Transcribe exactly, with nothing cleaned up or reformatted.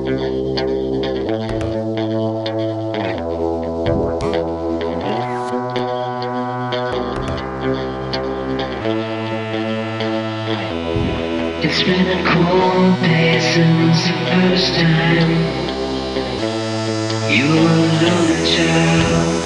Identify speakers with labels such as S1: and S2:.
S1: It's been a cold day since the first time you were a little child.